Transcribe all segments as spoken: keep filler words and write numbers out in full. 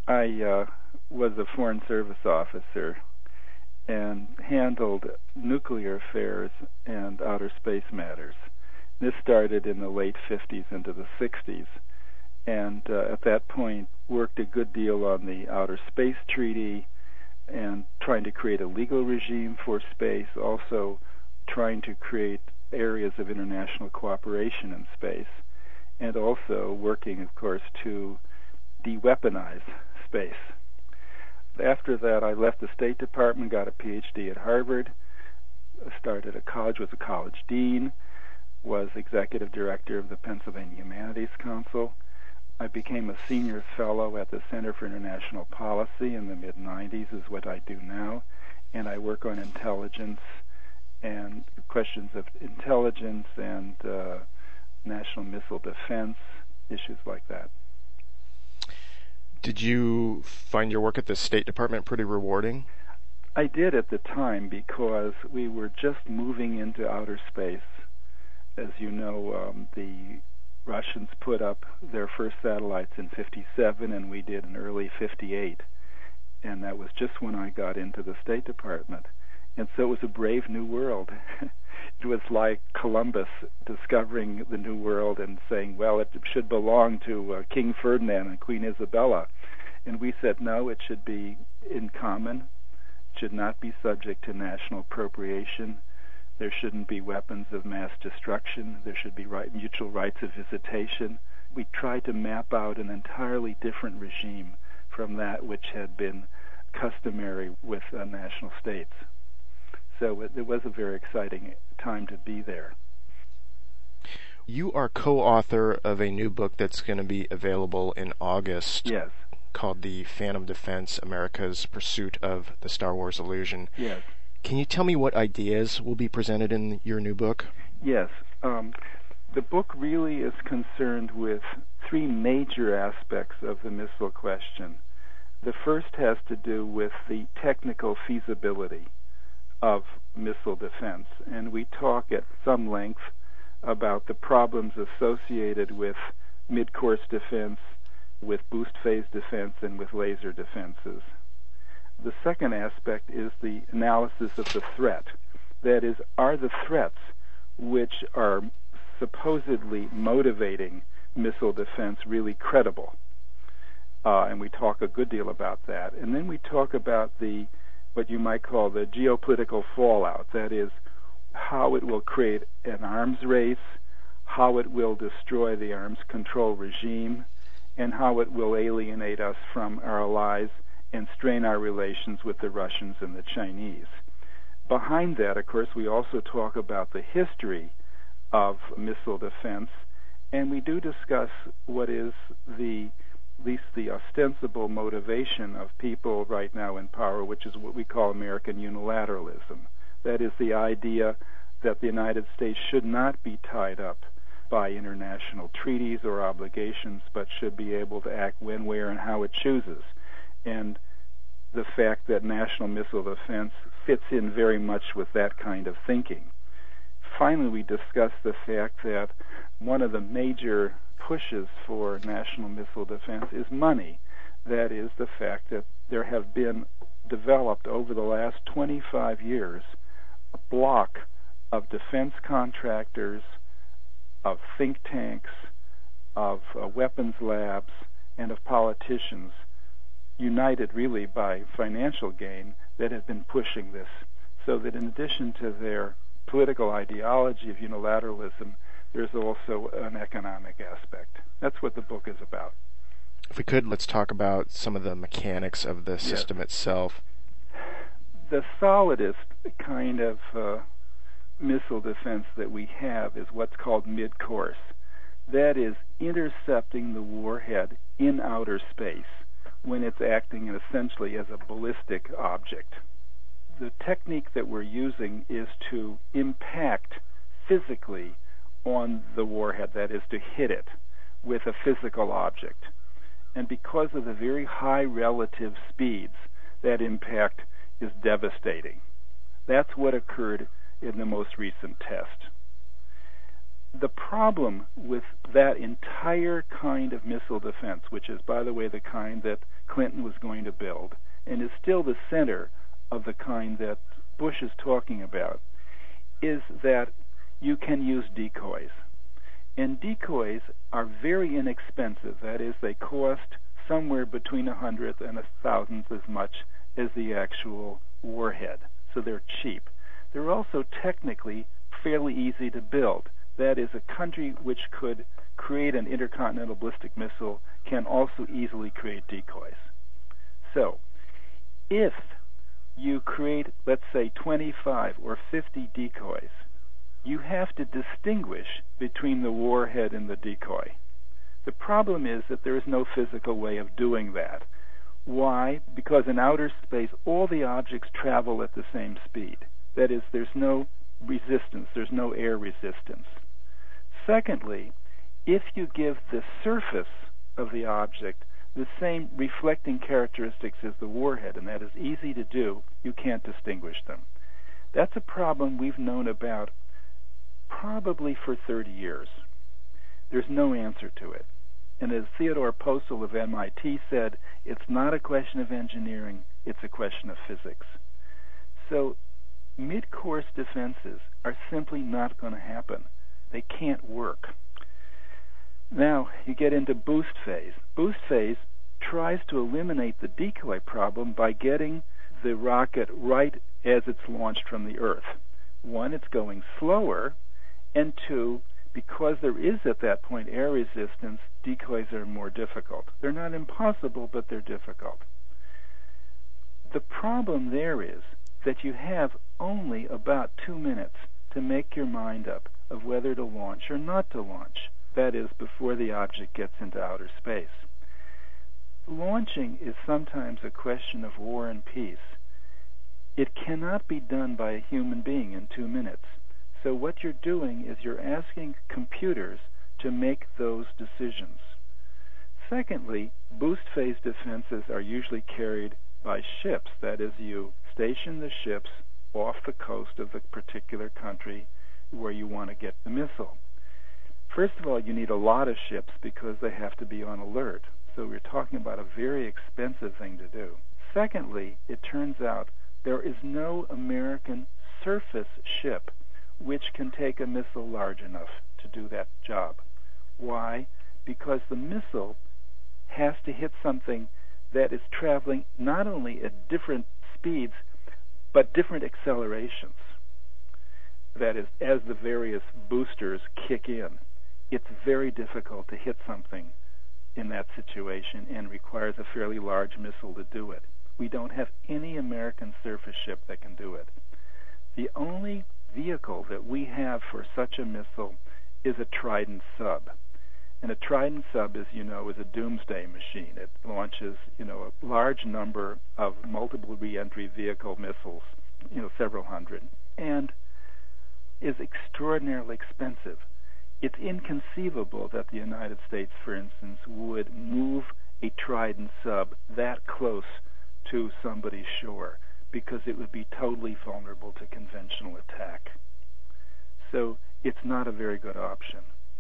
I uh, was a Foreign Service officer and handled nuclear affairs and outer space matters. This started in the late fifties into the sixties, and uh, at that point worked a good deal on the Outer Space Treaty and trying to create a legal regime for space, also trying to create areas of international cooperation in space, and also working, of course, to de-weaponize space. After that, I left the State Department, got a P H D at Harvard, started a college, was a college dean, was executive director of the Pennsylvania Humanities Council. I became a senior fellow at the Center for International Policy in the mid nineties, is what I do now, and I work on intelligence and questions of intelligence and uh, national missile defense, issues like that. Did you find your work at the State Department pretty rewarding? I did at the time because we were just moving into outer space. As you know, um, the Russians put up their first satellites in fifty-seven, and we did in early fifty-eight. And that was just when I got into the State Department. And so it was a brave new world. It was like Columbus discovering the new world and saying, well, it should belong to uh, King Ferdinand and Queen Isabella. And we said, no, it should be in common, should not be subject to national appropriation. There shouldn't be weapons of mass destruction. There should be right, mutual rights of visitation. We tried to map out an entirely different regime from that which had been customary with uh, national states. So it, it was a very exciting time to be there. You are co-author of a new book that's going to be available in August. Yes. Called The Phantom Defense, America's Pursuit of the Star Wars Illusion. Yes. Can you tell me what ideas will be presented in your new book? Yes. Um, the book really is concerned with three major aspects of the missile question. The first has to do with the technical feasibility of missile defense, and we talk at some length about the problems associated with mid-course defense, with boost phase defense, and with laser defenses. The second aspect is the analysis of the threat. That is, are the threats which are supposedly motivating missile defense really credible? Uh, and we talk a good deal about that. And then we talk about the what you might call the geopolitical fallout. That is, how it will create an arms race, how it will destroy the arms control regime, and how it will alienate us from our allies and strain our relations with the Russians and the Chinese. Behind that, of course, we also talk about the history of missile defense, and we do discuss what is the at least the ostensible motivation of people right now in power, which is what we call American unilateralism. That is the idea that the United States should not be tied up by international treaties or obligations, but should be able to act when, where, and how it chooses. And the fact that national missile defense fits in very much with that kind of thinking. Finally, we discuss the fact that one of the major pushes for national missile defense is money. That is the fact that there have been developed over the last twenty-five years a block of defense contractors, of think tanks, of uh, weapons labs, and of politicians, united really by financial gain, that have been pushing this. So that in addition to their political ideology of unilateralism, there's also an economic aspect. That's what the book is about. If we could, let's talk about some of the mechanics of the system yes. itself. The solidest kind of uh, missile defense that we have is what's called mid-course. That is intercepting the warhead in outer space when it's acting essentially as a ballistic object. The technique that we're using is to impact physically on the warhead, that is, to hit it with a physical object. And because of the very high relative speeds, that impact is devastating. That's what occurred in the most recent test. The problem with that entire kind of missile defense, which is, by the way, the kind that Clinton was going to build, and is still the center of the kind that Bush is talking about, is that you can use decoys. And decoys are very inexpensive. That is, they cost somewhere between a hundredth and a thousandth as much as the actual warhead. So they're cheap. They're also technically fairly easy to build. That is, a country which could create an intercontinental ballistic missile can also easily create decoys. So, if you create, let's say, twenty-five or fifty decoys, you have to distinguish between the warhead and the decoy. The problem is that there is no physical way of doing that. Why? Because in outer space, all the objects travel at the same speed. That is, there's no resistance, there's no air resistance. Secondly, if you give the surface of the object the same reflecting characteristics as the warhead, and that is easy to do, you can't distinguish them. That's a problem we've known about probably for thirty years. There's no answer to it. And as Theodore Postel of M I T said, it's not a question of engineering, it's a question of physics. So mid-course defenses are simply not going to happen. They can't work. Now you get into boost phase. Boost phase tries to eliminate the decoy problem by getting the rocket right as it's launched from the Earth. One, it's going slower, and two, because there is at that point air resistance, decoys are more difficult. They're not impossible, but they're difficult. The problem there is that you have only about two minutes to make your mind up of whether to launch or not to launch. That is, before the object gets into outer space. Launching is sometimes a question of war and peace. It cannot be done by a human being in two minutes. So what you're doing is you're asking computers to make those decisions. Secondly, boost phase defenses are usually carried by ships. That is, you station the ships off the coast of the particular country where you want to get the missile. First of all, you need a lot of ships because they have to be on alert. So we're talking about a very expensive thing to do. Secondly, it turns out there is no American surface ship which can take a missile large enough to do that job. Why? Because the missile has to hit something that is traveling not only at different speeds, but different accelerations. That is, as the various boosters kick in, it's very difficult to hit something in that situation and requires a fairly large missile to do it. We don't have any American surface ship that can do it. The only vehicle that we have for such a missile is a Trident sub. And a Trident sub, as you know, is a doomsday machine. It launches, you know, a large number of multiple reentry vehicle missiles, you know, several hundred, and is extraordinarily expensive. It's inconceivable that the United States, for instance, would move a Trident sub that close to somebody's shore, because it would be totally vulnerable to conventional attack. So it's not a very good option.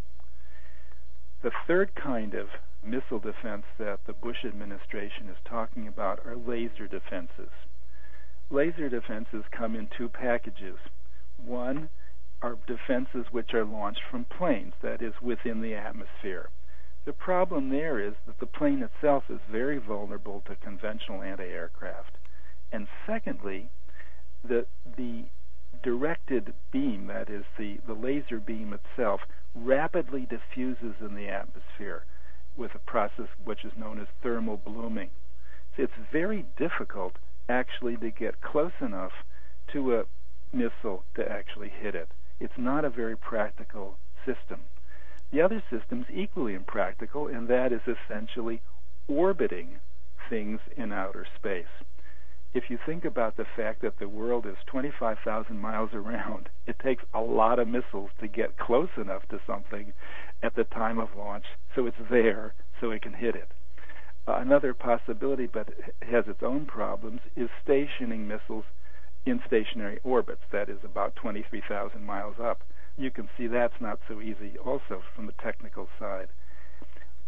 The third kind of missile defense that the Bush administration is talking about are laser defenses. Laser defenses come in two packages. One are defenses which are launched from planes, that is, within the atmosphere. The problem there is that the plane itself is very vulnerable to conventional anti-aircraft. And secondly, the the directed beam, that is, the, the laser beam itself, rapidly diffuses in the atmosphere with a process which is known as thermal blooming. So it's very difficult actually to get close enough to a missile to actually hit it. It's not a very practical system. The other system is equally impractical, and that is essentially orbiting things in outer space. If you think about the fact that the world is twenty-five thousand miles around, it takes a lot of missiles to get close enough to something at the time of launch so it's there, so it can hit it. Uh, another possibility, but has its own problems, is stationing missiles in stationary orbits, that is about twenty-three thousand miles up. You can see that's not so easy also from the technical side.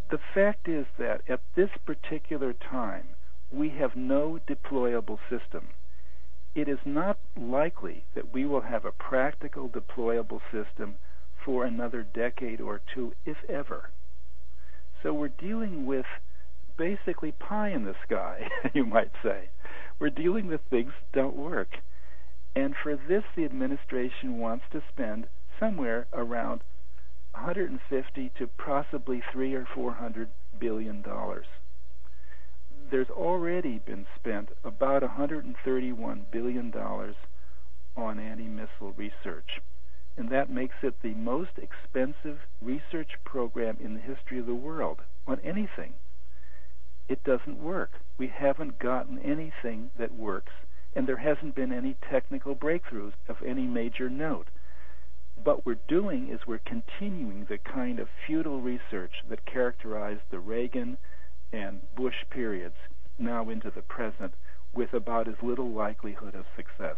the fact is that at this particular time, we have no deployable system. It is not likely that we will have a practical deployable system for another decade or two, if ever. So we're dealing with basically pie in the sky, you might say. We're dealing with things that don't work. And for this, the administration wants to spend somewhere around one hundred fifty to possibly three or four hundred billion dollars. There's already been spent about one hundred thirty-one billion dollars on anti-missile research, and that makes it the most expensive research program in the history of the world on anything. It doesn't work. We haven't gotten anything that works, and there hasn't been any technical breakthroughs of any major note. What we're doing is we're continuing the kind of futile research that characterized the Reagan and Bush periods now into the present, with about as little likelihood of success.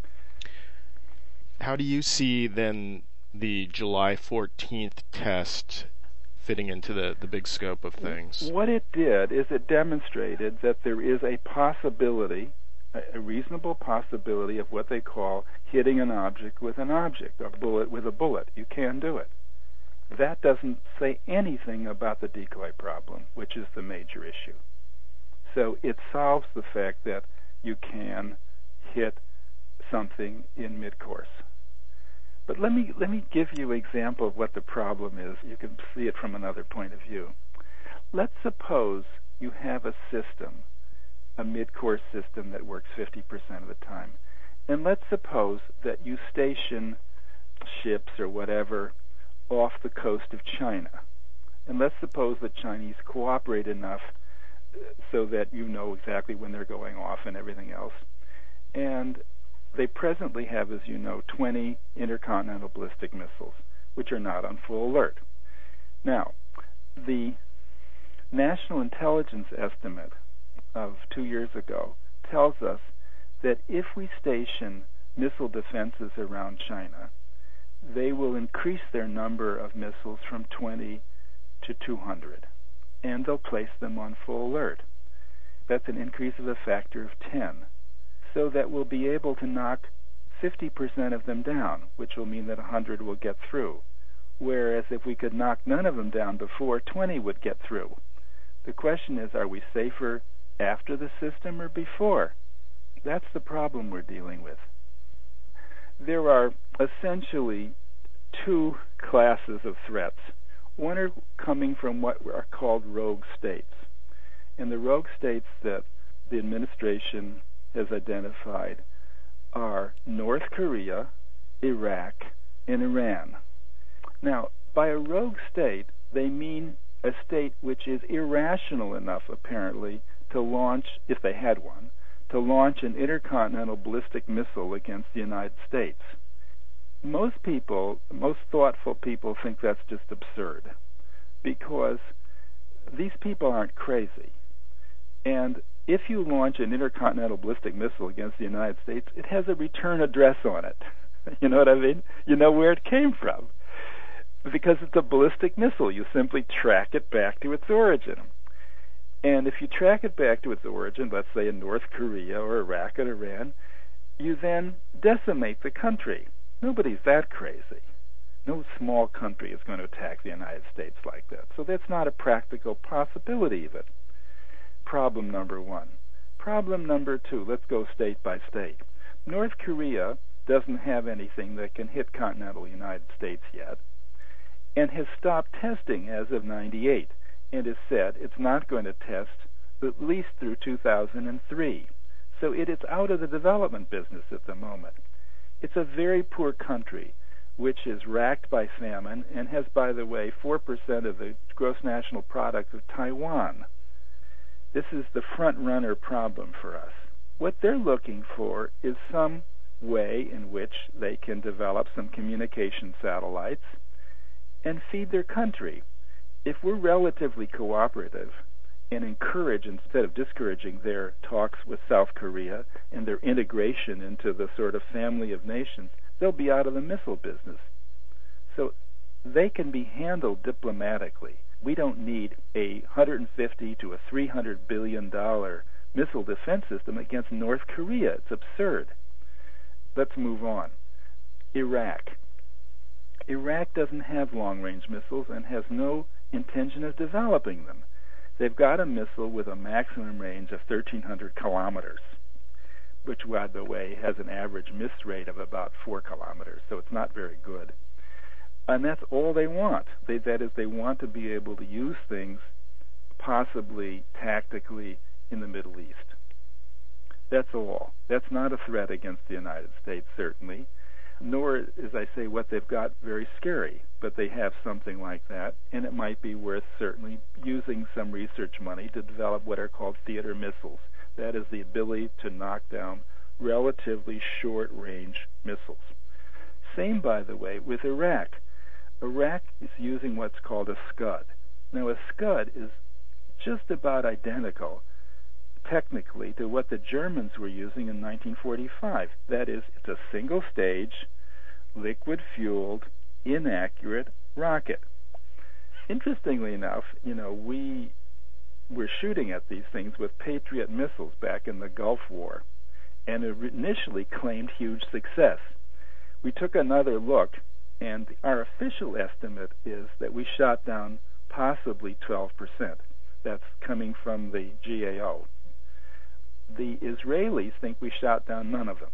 How do you see then the July fourteenth test fitting into the, the big scope of things? What it did is it demonstrated that there is a possibility, a reasonable possibility of what they call hitting an object with an object, a bullet with a bullet. You can do it. That doesn't say anything about the decoy problem, which is the major issue. So it solves the fact that you can hit something in mid-course. But let me let me give you an example of what the problem is. You can see it from another point of view. Let's suppose you have a system, a mid-course system that works fifty percent of the time. And let's suppose that you station ships or whatever off the coast of China. And let's suppose the Chinese cooperate enough so that you know exactly when they're going off and everything else. And they presently have, as you know, twenty intercontinental ballistic missiles, which are not on full alert. Now, the national intelligence estimate of two years ago tells us that if we station missile defenses around China, they will increase their number of missiles from twenty to two hundred, and they'll place them on full alert. That's an increase of a factor of ten, so that we'll be able to knock fifty percent of them down, which will mean that one hundred will get through, whereas if we could knock none of them down before, twenty would get through. The question is, are we safer after the system or before? That's the problem we're dealing with. There are essentially two classes of threats. One are coming from what are called rogue states. And the rogue states that the administration has identified are North Korea, Iraq, and Iran. Now, by a rogue state, they mean a state which is irrational enough, apparently, to launch, if they had one, to launch an intercontinental ballistic missile against the United States. Most people, most thoughtful people, think that's just absurd, because these people aren't crazy. And if you launch an intercontinental ballistic missile against the United States, it has a return address on it. You know what I mean? You know where it came from. Because it's a ballistic missile, you simply track it back to its origin. And if you track it back to its origin, let's say in North Korea or Iraq or Iran, you then decimate the country. Nobody's that crazy. No small country is going to attack the United States like that. So that's not a practical possibility even. Problem number one. Problem number two, let's go state by state. North Korea doesn't have anything that can hit continental United States yet, and has stopped testing as of ninety-eight, and has said it's not going to test at least through two thousand three. So it is out of the development business at the moment. It's a very poor country, which is racked by famine and has, by the way, four percent of the gross national product of Taiwan. This is the front-runner problem for us. What they're looking for is some way in which they can develop some communication satellites and feed their country. If we're relatively cooperative and encourage, instead of discouraging, their talks with South Korea and their integration into the sort of family of nations, they'll be out of the missile business. So they can be handled diplomatically. We don't need a one hundred fifty to a three hundred billion dollar missile defense system against North Korea. It's absurd. Let's move on. Iraq. Iraq doesn't have long-range missiles and has no intention of developing them. They've got a missile with a maximum range of thirteen hundred kilometers, which, by the way, has an average miss rate of about four kilometers, so it's not very good. And that's all they want. They, that is, they want to be able to use things possibly tactically in the Middle East. That's all. That's not a threat against the United States, certainly, nor is, I say, what they've got very scary, but they have something like that, and it might be worth certainly using some research money to develop what are called theater missiles. That is the ability to knock down relatively short-range missiles. Same, by the way, with Iraq. Iraq is using what's called a Scud. Now, a Scud is just about identical, technically, to what the Germans were using in nineteen forty-five. That is, it's a single-stage, liquid-fueled, inaccurate rocket. Interestingly enough, you know, we were shooting at these things with Patriot missiles back in the Gulf War, and it initially claimed huge success. We took another look, and our official estimate is that we shot down possibly twelve percent. That's coming from the G A O. The Israelis think we shot down none of them.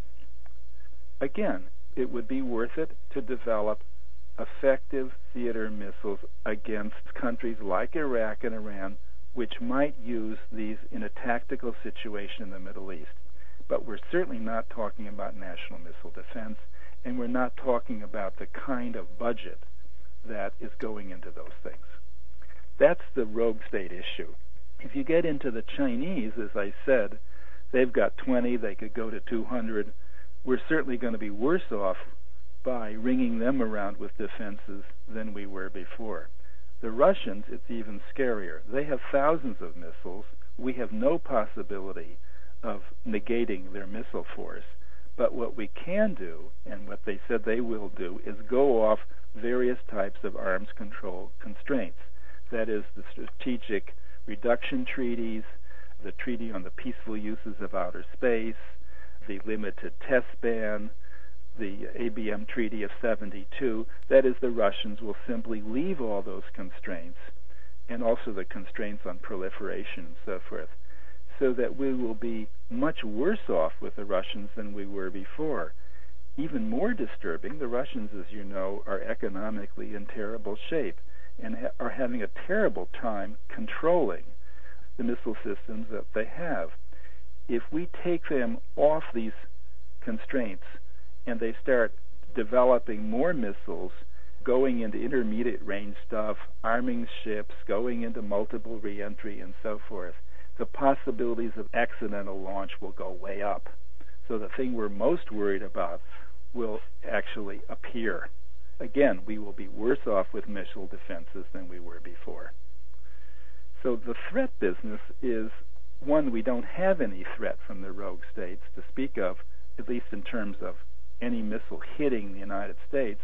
Again, it would be worth it to develop effective theater missiles against countries like Iraq and Iran, which might use these in a tactical situation in the Middle East. But we're certainly not talking about national missile defense, and we're not talking about the kind of budget that is going into those things. That's the rogue state issue. If you get into the Chinese, as I said, they've got twenty, they could go to two hundred. We're certainly going to be worse off by ringing them around with defenses than we were before. The Russians, it's even scarier. They have thousands of missiles. We have no possibility of negating their missile force. But what we can do, and what they said they will do, is go off various types of arms control constraints. That is, the strategic reduction treaties, the Treaty on the Peaceful Uses of Outer Space, the Limited Test Ban, the A B M Treaty of seventy-two. That is, the Russians will simply leave all those constraints, and also the constraints on proliferation and so forth, so that we will be much worse off with the Russians than we were before. Even more disturbing, the Russians, as you know, are economically in terrible shape and ha- are having a terrible time controlling the missile systems that they have. If we take them off these constraints and they start developing more missiles, going into intermediate range stuff, arming ships, going into multiple reentry and so forth, the possibilities of accidental launch will go way up. So the thing we're most worried about will actually appear. Again, we will be worse off with missile defenses than we were before. So the threat business is one, we don't have any threat from the rogue states to speak of, at least in terms of any missile hitting the United States.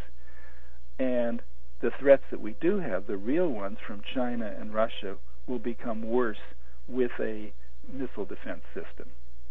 And the threats that we do have, the real ones from China and Russia, will become worse with a missile defense system.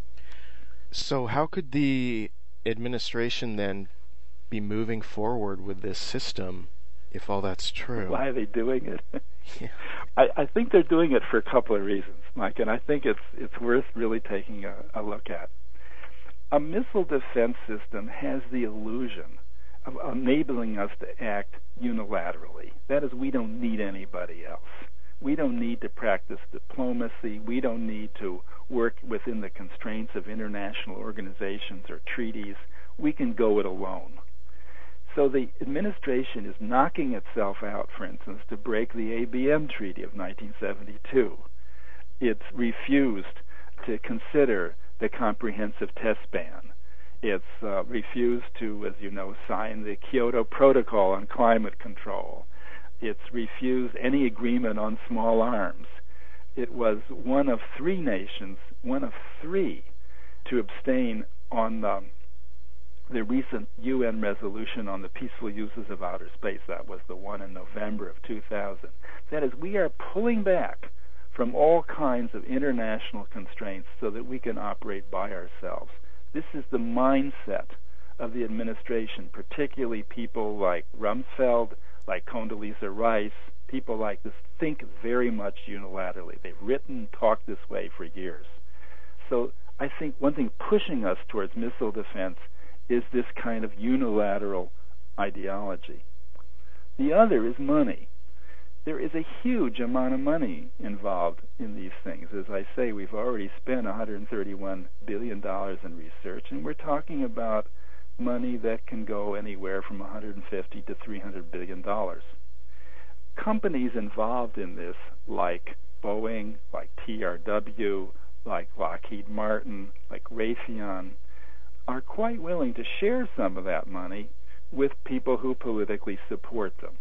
So how could the administration then be moving forward with this system if all that's true? Why are they doing it? Yeah. I, I think they're doing it for a couple of reasons, Mike, and I think it's it's worth really taking a, a look at. A missile defense system has the illusion of enabling us to act unilaterally. That is, we don't need anybody else. We don't need to practice diplomacy. We don't need to work within the constraints of international organizations or treaties. We can go it alone. So the administration is knocking itself out, for instance, to break the A B M Treaty of nineteen seventy-two. It's refused to consider the comprehensive test ban. It's uh, refused to, as you know, sign the Kyoto Protocol on climate control. It's refused any agreement on small arms. It was one of three nations, one of three, to abstain on the the recent U N resolution on the peaceful uses of outer space, that was the one in November of two thousand. That is, we are pulling back from all kinds of international constraints so that we can operate by ourselves. This is the mindset of the administration, particularly people like Rumsfeld, like Condoleezza Rice, people like this think very much unilaterally. They've written, talked this way for years. So I think one thing pushing us towards missile defense is this kind of unilateral ideology. The other is money. There is a huge amount of money involved in these things. As I say, we've already spent one hundred thirty-one billion dollars in research, and we're talking about money that can go anywhere from one hundred fifty to three hundred billion dollars. Companies involved in this, like Boeing, like T R W, like Lockheed Martin, like Raytheon, are quite willing to share some of that money with people who politically support them.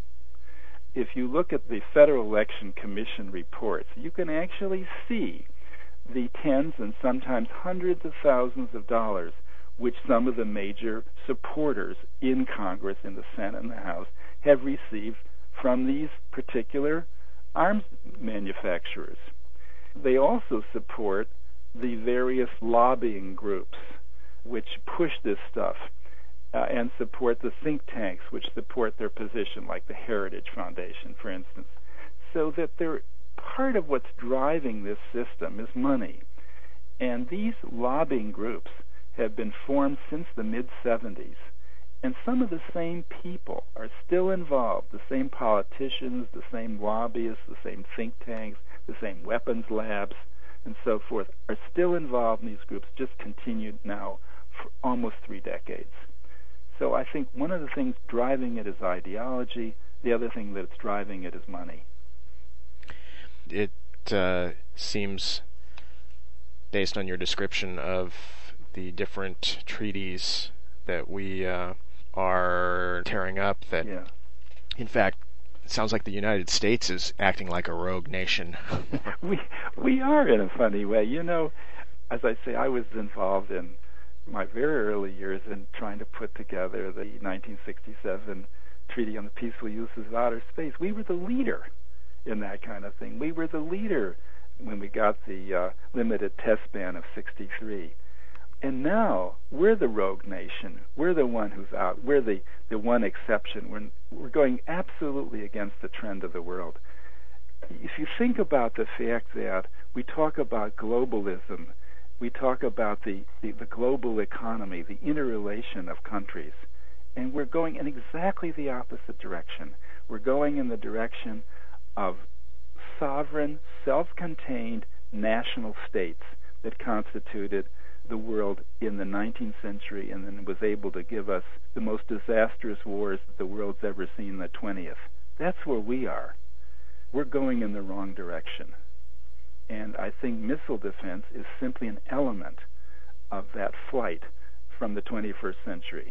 If you look at the Federal Election Commission reports, you can actually see the tens and sometimes hundreds of thousands of dollars which some of the major supporters in Congress, in the Senate and the House, have received from these particular arms manufacturers. They also support the various lobbying groups which push this stuff uh, and support the think tanks which support their position, like the Heritage Foundation, for instance. So that they're part of what's driving this system is money. And these lobbying groups have been formed since the mid seventies. And some of the same people are still involved, the same politicians, the same lobbyists, the same think tanks, the same weapons labs, and so forth, are still involved in these groups, just continued now for almost three decades. So I think one of the things driving it is ideology. The other thing that's driving it is money. It uh, seems, based on your description of the different treaties that we uh, are tearing up, that yeah. in fact it sounds like the United States is acting like a rogue nation. we we are, in a funny way. You know, as I say, I was involved in my very early years in trying to put together the nineteen sixty-seven Treaty on the Peaceful Uses of Outer Space. We were the leader in that kind of thing. We were the leader when we got the uh, limited test ban of sixty-three. And now we're the rogue nation. We're the one who's out. We're the, the one exception. We're, we're going absolutely against the trend of the world. If you think about the fact that we talk about globalism, we talk about the, the, the global economy, the interrelation of countries, and we're going in exactly the opposite direction. We're going in the direction of sovereign, self-contained national states that constituted the world in the nineteenth century and then was able to give us the most disastrous wars that the world's ever seen in the twentieth. That's where we are. We're going in the wrong direction. And I think missile defense is simply an element of that flight from the twenty-first century.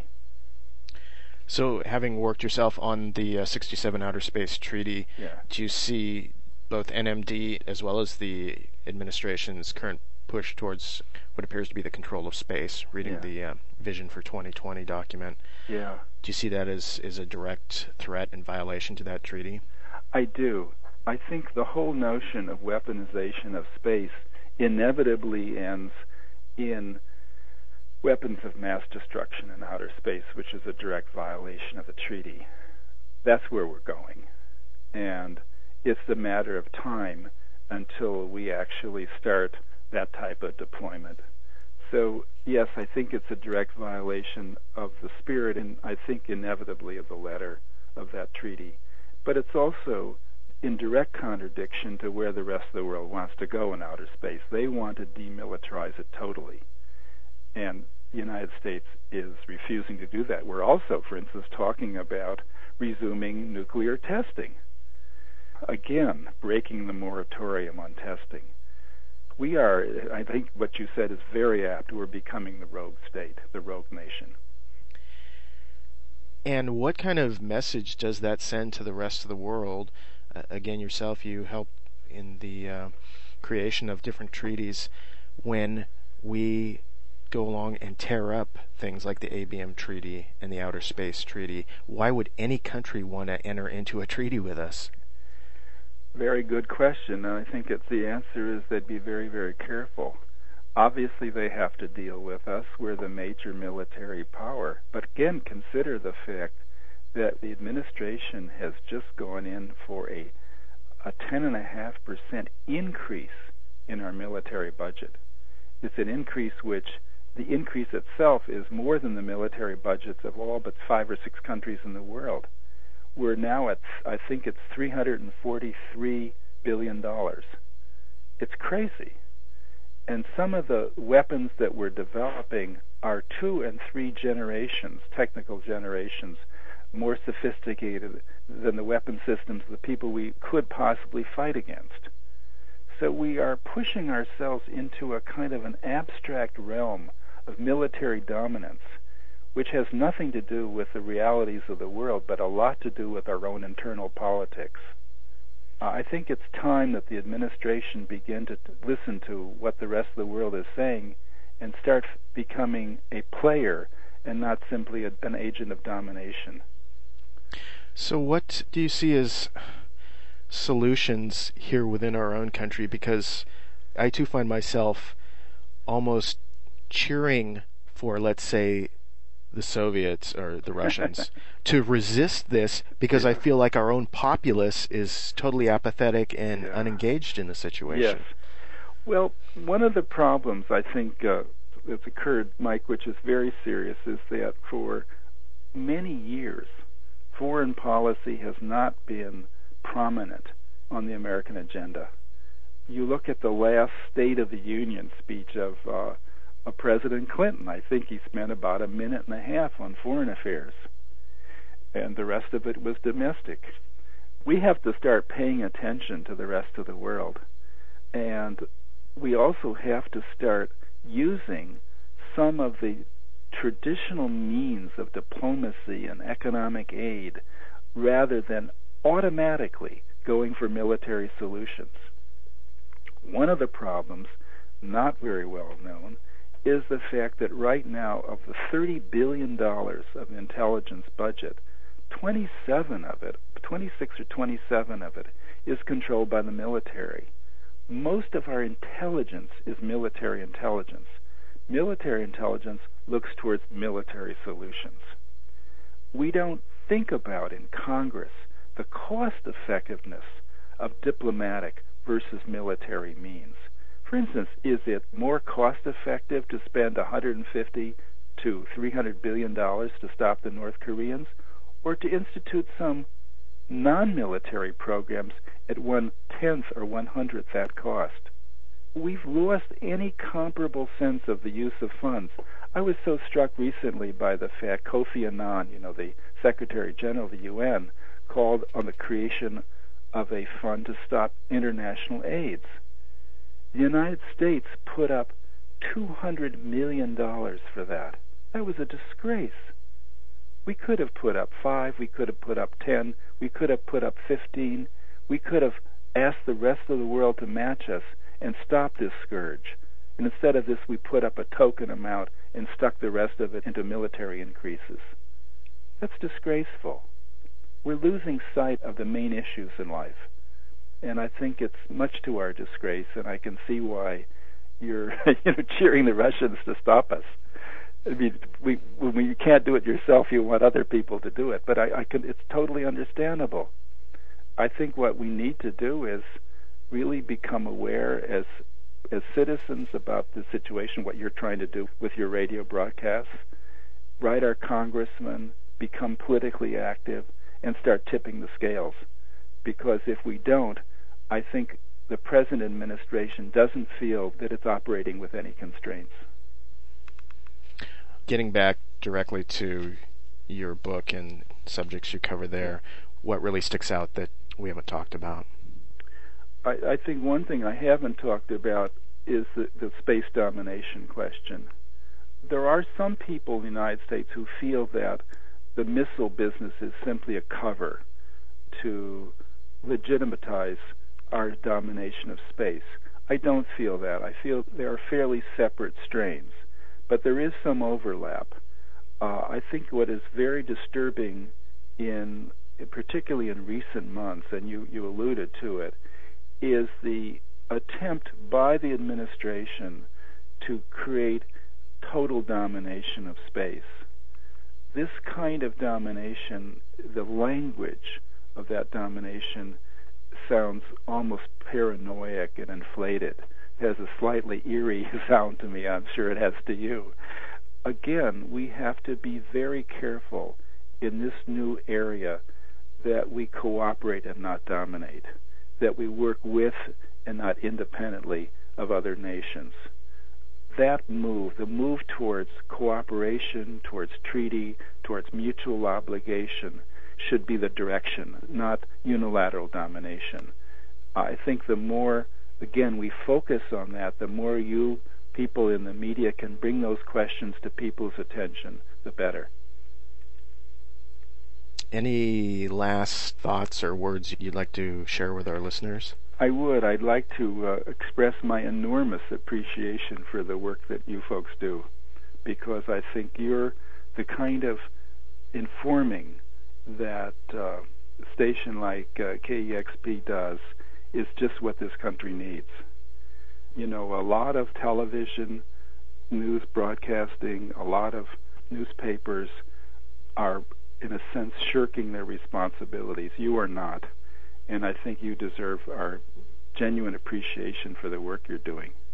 So, having worked yourself on the uh, sixty-seven Outer Space Treaty, yeah. do you see both N M D as well as the administration's current push towards what appears to be the control of space, reading yeah. the uh, Vision for twenty twenty document, yeah. do you see that as, as a direct threat and violation to that treaty? I do. I think the whole notion of weaponization of space inevitably ends in weapons of mass destruction in outer space, which is a direct violation of the treaty. That's where we're going. And it's a matter of time until we actually start that type of deployment. So, yes, I think it's a direct violation of the spirit and I think inevitably of the letter of that treaty. But it's also in direct contradiction to where the rest of the world wants to go in outer space. They want to demilitarize it totally. And the United States is refusing to do that. We're also, for instance, talking about resuming nuclear testing. Again, breaking the moratorium on testing. We are, I think what you said is very apt, we're becoming the rogue state, the rogue nation. And what kind of message does that send to the rest of the world? Uh, again, yourself, you helped in the uh, creation of different treaties when we go along and tear up things like the A B M Treaty and the Outer Space Treaty? Why would any country want to enter into a treaty with us? Very good question, and I think it's the answer is they'd be very, very careful. Obviously, they have to deal with us. We're the major military power. But again, consider the fact that the administration has just gone in for a a ten point five percent increase in our military budget. It's an increase which the increase itself is more than the military budgets of all but five or six countries in the world. We're now at, I think it's three hundred forty-three billion dollars. It's crazy. And some of the weapons that we're developing are two and three generations, technical generations, more sophisticated than the weapon systems of the people we could possibly fight against. So we are pushing ourselves into a kind of an abstract realm of military dominance, which has nothing to do with the realities of the world, but a lot to do with our own internal politics. Uh, I think it's time that the administration begin to t- listen to what the rest of the world is saying and start f- becoming a player and not simply a, an agent of domination. So what do you see as solutions here within our own country? Because I too find myself almost cheering for, let's say, the Soviets or the Russians to resist this, because yeah. I feel like our own populace is totally apathetic and yeah. unengaged in the situation. Yes. Well, one of the problems I think uh, that's occurred, Mike, which is very serious, is that for many years, foreign policy has not been prominent on the American agenda. You look at the last State of the Union speech of uh, of President Clinton. I think he spent about a minute and a half on foreign affairs, and the rest of it was domestic. We have to start paying attention to the rest of the world, and we also have to start using some of the traditional means of diplomacy and economic aid rather than automatically going for military solutions. One of the problems, not very well known, is the fact that right now, of the thirty billion dollars of intelligence budget, twenty-seven of it, twenty-six or twenty-seven of it, is controlled by the military. Most of our intelligence is military intelligence. Military intelligence looks towards military solutions. We don't think about in Congress the cost effectiveness of diplomatic versus military means. For instance, is it more cost effective to spend one hundred fifty to three hundred billion dollars to stop the North Koreans, or to institute some non-military programs at one tenth or one hundredth that cost? We've lost any comparable sense of the use of funds. I was so struck recently by the fact Kofi Annan, you know, the Secretary General of the U N, called on the creation of a fund to stop international AIDS. The United States put up two hundred million dollars for that. That was a disgrace. We could have put up five, we could have put up ten, we could have put up fifteen, we could have asked the rest of the world to match us and stop this scourge. And instead of this, we put up a token amount and stuck the rest of it into military increases. That's disgraceful. We're losing sight of the main issues in life. And I think it's much to our disgrace, and I can see why you're you know, cheering the Russians to stop us. I mean, we, when you can't do it yourself, you want other people to do it. But I, I can, it's totally understandable. I think what we need to do is really become aware as as citizens about the situation, what you're trying to do with your radio broadcasts, write our congressmen, become politically active, and start tipping the scales. Because if we don't, I think the present administration doesn't feel that it's operating with any constraints. Getting back directly to your book and subjects you cover there, what really sticks out that we haven't talked about? I, I think one thing I haven't talked about is the, the space domination question. There are some people in the United States who feel that the missile business is simply a cover to legitimatize our domination of space. I don't feel that. I feel they are fairly separate strains. but there is some overlap. Uh, I think what is very disturbing, in particularly in recent months, and you, you alluded to it, is the attempt by the administration to create total domination of space. This kind of domination, the language of that domination sounds almost paranoid and inflated. It has a slightly eerie sound to me. I'm sure it has to you. Again, we have to be very careful in this new area that we cooperate and not dominate, that we work with and not independently of other nations. That move, the move towards cooperation, towards treaty, towards mutual obligation, should be the direction, not unilateral domination. I think the more, again, we focus on that, the more you people in the media can bring those questions to people's attention, the better. Any last thoughts or words you'd like to share with our listeners? I would. I'd like to uh, express my enormous appreciation for the work that you folks do, because I think you're the kind of informing that uh, a station like uh, K E X P does is just what this country needs. You know, a lot of television, news broadcasting, a lot of newspapers are, in a sense, shirking their responsibilities. You are not. And I think you deserve our genuine appreciation for the work you're doing.